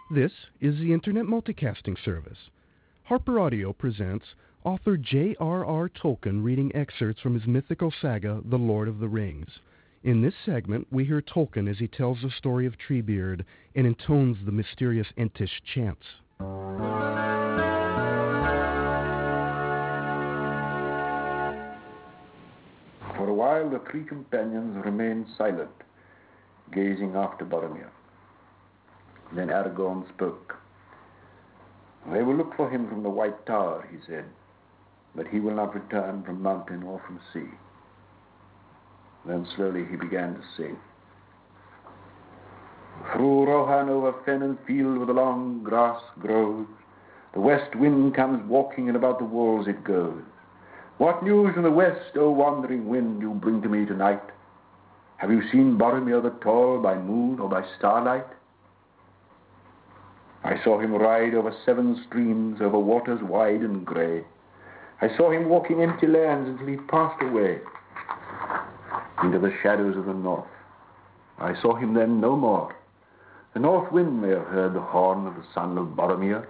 This is the Internet Multicasting Service. Harper Audio presents author J.R.R. Tolkien reading excerpts from his mythical saga, The Lord of the Rings. In this segment, we hear Tolkien as he tells the story of Treebeard and intones the mysterious Entish chants. For a while the three companions remained silent, gazing after Boromir. Then Aragorn spoke. "I will look for him from the White Tower," he said, "but he will not return from mountain or from sea." Then slowly he began to sing. Through Rohan, over fen and field, where the long grass grows, the west wind comes walking, and about the walls it goes. What news from the west, O wandering wind, you bring to me tonight? Have you seen Boromir the Tall by moon or by starlight? I saw him ride over 7 streams, over waters wide and grey. I saw him walking empty lands until he passed away into the shadows of the north. I saw him then no more. The north wind may have heard the horn of the son of Boromir.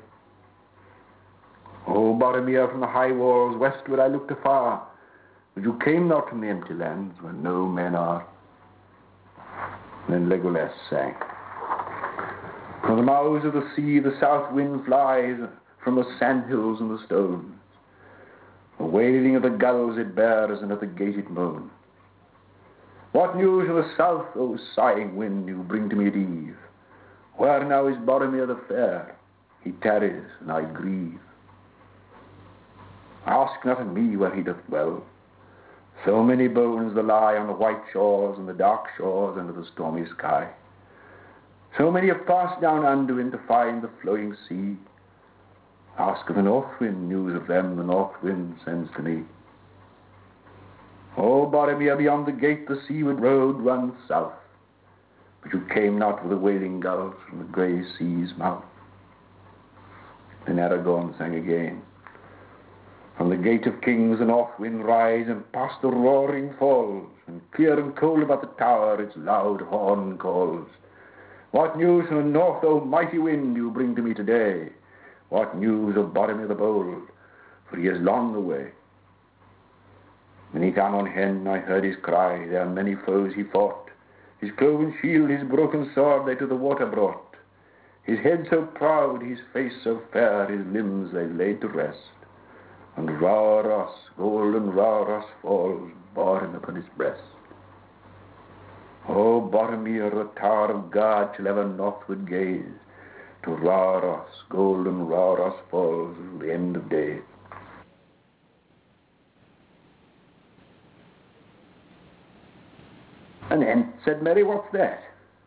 O Boromir, from the high walls westward I looked afar, but you came not from the empty lands where no men are. Then Legolas sang. From the mouths of the sea the south wind flies, from the sandhills and the stones. The wailing of the gulls it bears, and at the gate it moans. What news from the south, O sighing wind, you bring to me at eve? Where now is Boromir the fair? He tarries, and I grieve. Ask not of me where he doth dwell. So many bones there lie on the white shores and the dark shores under the stormy sky. So many have passed down Anduin to find the flowing sea. Ask of the north wind news of them the north wind sends to me. O Boromir, beyond the gate the seaward road runs south, but you came not with the wailing gulls from the grey sea's mouth. Then Aragorn sang again. From the gate of kings the north wind rise, and past the roaring falls, and clear and cold about the tower its loud horn calls. What news from the north, O mighty wind, you bring to me today? What news of Boromir the Bold? For he is long away. Beneath Amon Hen I heard his cry, there many foes he fought. His cloven shield, his broken sword they to the water brought. His head so proud, his face so fair, his limbs they laid to rest. And Rauros, golden Rauros falls, bore him upon his breast. O Boromir, the tower of God shall ever northward gaze. To Rauros, golden Rauros falls, the end of days. "An Ent," said Merry, "what's that?"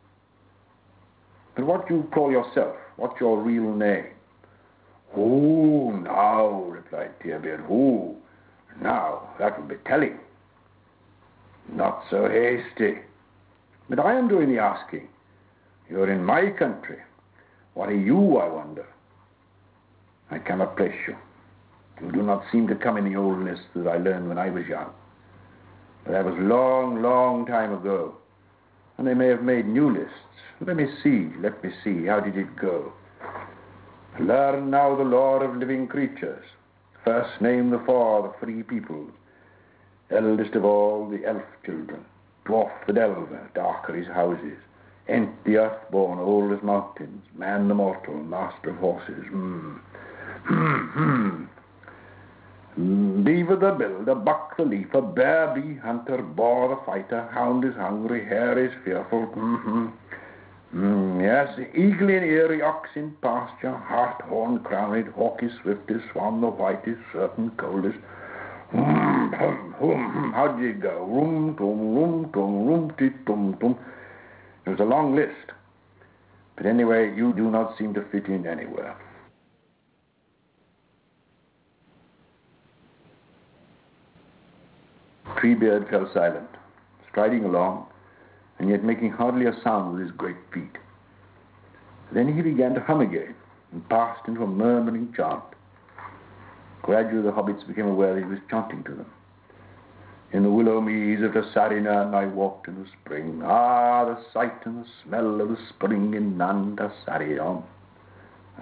"But what do you call yourself? What's your real name?" "Oh, now," replied Treebeard, "oh, now, that would be telling." "Not so hasty. But I am doing the asking. You're in my country. What are you, I wonder? I cannot place you. You do not seem to come in the old lists that I learned when I was young. But that was long, long time ago, and they may have made new lists. Let me see, how did it go? Learn now the lore of living creatures. First name the 4, the free peoples. Eldest of all, the elf children. Dwarf the delver, dark are his houses. Ent the earthborn, old as mountains. Man the mortal, master of horses. Beaver the builder, buck the leaper, bear bee hunter, boar the fighter, hound is hungry, hare is fearful. Yes, eagle in eyrie, ox in pasture, hart horn crowned, hawk is swiftest, swan the whitest, serpent coldest. How did it go? Tum. It was a long list. But anyway, you do not seem to fit in anywhere. Treebeard fell silent, striding along, and yet making hardly a sound with his great feet. Then he began to hum again, and passed into a murmuring chant. Gradually the hobbits became aware that he was chanting to them. In the willow meads of Tasarinan I walked in the spring. Ah, the sight and the smell of the spring in Nan Tasarion.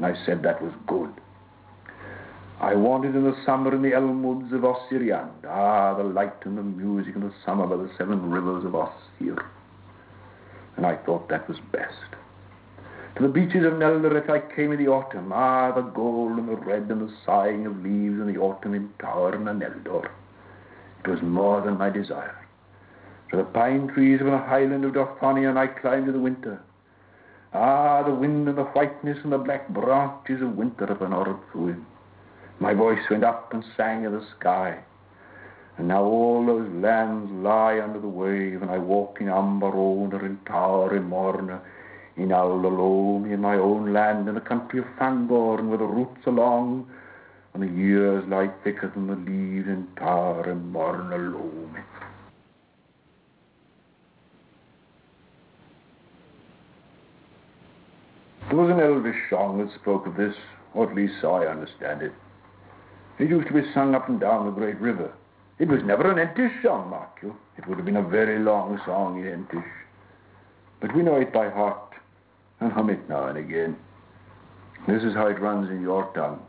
and I said that was good. I wanted in the summer in the elm woods of Ossiriand, the light and the music and the summer by the 7 rivers of Ossir. And I thought that was best. To the beaches of Neldoreth I came in the autumn, the gold and the red and the sighing of leaves in the autumn in Tower and Neldor. It was more than my desire. To the pine trees of the highland of Dorthonion I climbed in the winter. The wind and the whiteness and the black branches of winter upon Orthwyn. My voice went up and sang in the sky. And now all those lands lie under the wave, and I walk in Ambarona, in Tower, in Morna, in Aldalome, in my own land, in the country of Fangorn, where the roots are long, and the years lie thicker than the leaves in Tower and Morna Lome. There was an elvish song that spoke of this, or at least so I understand it. It used to be sung up and down the great river. It was never an Entish song, mark you. It would have been a very long song in Entish. But we know it by heart, and hum it now and again. This is how it runs in your tongue.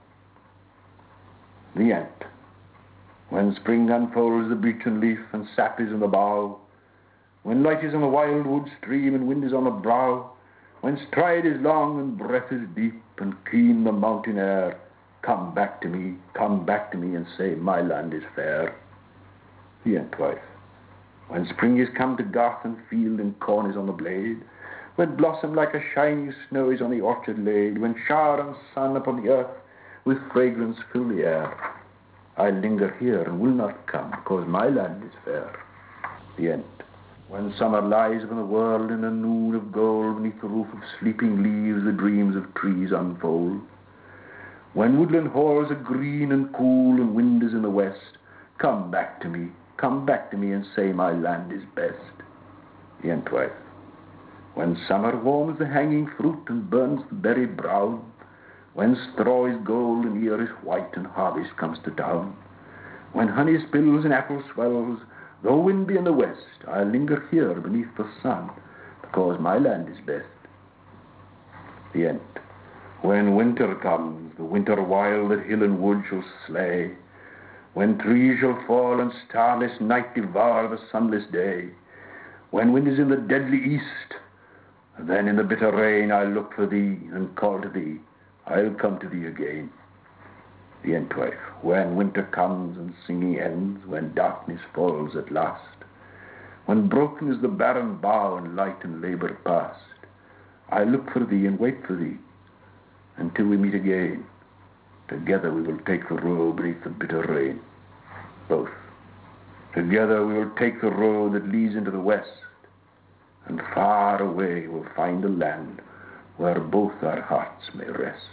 The Ent. When spring unfolds the beechen leaf, and sap is in the bough, when light is on the wildwood stream, and wind is on the brow, when stride is long, and breath is deep, and keen the mountain air, come back to me, and say, my land is fair. The Entwife. When spring is come to garth and field, and corn is on the blade, when blossom like a shining snow is on the orchard laid, when shower and sun upon the earth with fragrance fill the air, I linger here and will not come, because my land is fair. The Ent. When summer lies upon the world in a noon of gold, beneath the roof of sleeping leaves the dreams of trees unfold, when woodland halls are green and cool and wind is in the west, come back to me, and say my land is best. The Entwife. When summer warms the hanging fruit and burns the berry brown, when straw is gold and ear is white and harvest comes to town, when honey spills and apple swells, though wind be in the west, I'll linger here beneath the sun, because my land is best. The Ent. When winter comes, the winter wild that hill and wood shall slay, when trees shall fall and starless night devour the sunless day, when wind is in the deadly east, then in the bitter rain I'll look for thee and call to thee, I'll come to thee again. The Entwife. When winter comes and singing ends, when darkness falls at last, when broken is the barren bough and light and labour past, I'll look for thee and wait for thee until we meet again. Together we will take the road beneath the bitter rain. Both. Together we will take the road that leads into the west, and far away we'll find a land where both our hearts may rest.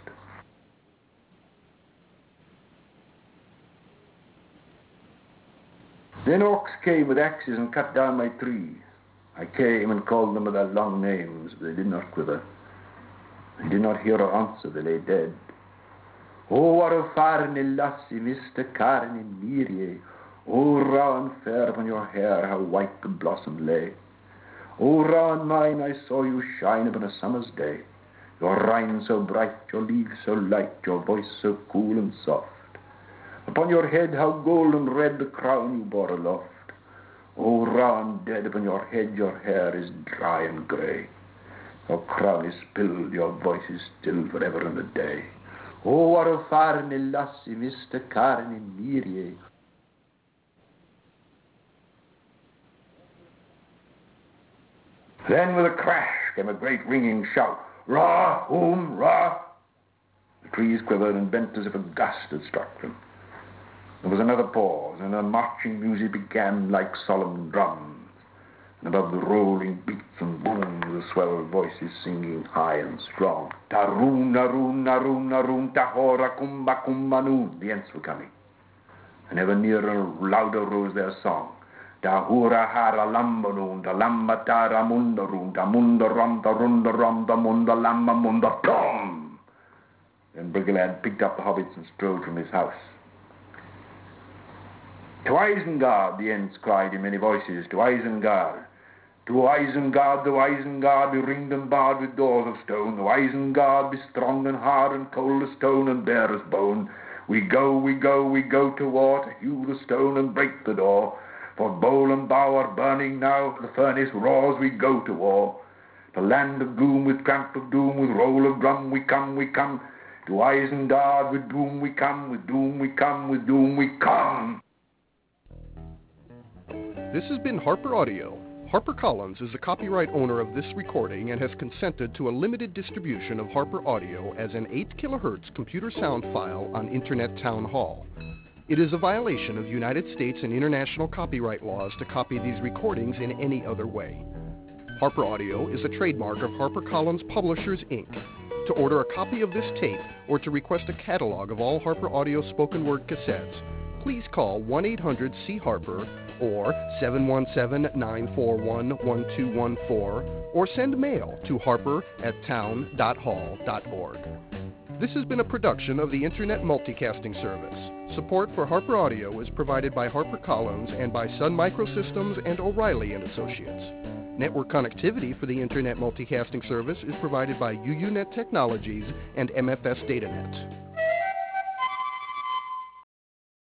Then orcs came with axes and cut down my trees. I came and called them by their long names, but they did not quiver. I did not hear or answer, they lay dead. O war farne lassie, Mr. Carney Mirie, O round fair upon your hair, how white the blossom lay. O round mine, I saw you shine upon a summer's day, your rind so bright, your leaves so light, your voice so cool and soft. Upon your head how golden red the crown you bore aloft. O round dead upon your head, your hair is dry and grey. Your crown is spilled, your voice is still forever and a day. O war farne lassie, Mr. Carney Mirie. Then with a crash came a great ringing shout. Ra, ra. The trees quivered and bent as if a gust had struck them. There was another pause, and the marching music began like solemn drums. And above the rolling beats and booms, the swell voices singing high and strong. Taroon, naroon, naroon, naroon, tahora, kumba, kumba, noon. The Ents were coming. And ever nearer, louder rose their song. Tahura hara lambanoon, da lamba tara mundaroon, da mundaram, da rundaram, da munda lamba munda plom. Then Brigilad picked up the hobbits and strode from his house. To Isengard, the Ents cried in many voices, to Isengard, To Isengard, the Isengard, be ringed and barred with doors of stone. The Isengard, be strong and hard and cold as stone and bare as bone. We go, we go, we go to war, to hew the stone and break the door. For bowl and bow are burning now, the furnace roars, we go to war. To land of gloom, with tramp of doom, with roll of drum, we come, we come. To Isengard, with doom we come, with doom we come, with doom we come. This has been Harper Audio. HarperCollins is the copyright owner of this recording and has consented to a limited distribution of Harper Audio as an 8 kHz computer sound file on Internet Town Hall. It is a violation of United States and international copyright laws to copy these recordings in any other way. Harper Audio is a trademark of HarperCollins Publishers, Inc. To order a copy of this tape or to request a catalog of all Harper Audio spoken word cassettes, please call 1-800-C-HARPER or 717-941-1214 or send mail to harper@town.hall.org. This has been a production of the Internet Multicasting Service. Support for Harper Audio is provided by HarperCollins and by Sun Microsystems and O'Reilly & Associates. Network connectivity for the Internet Multicasting Service is provided by UUNet Technologies and MFS DataNet.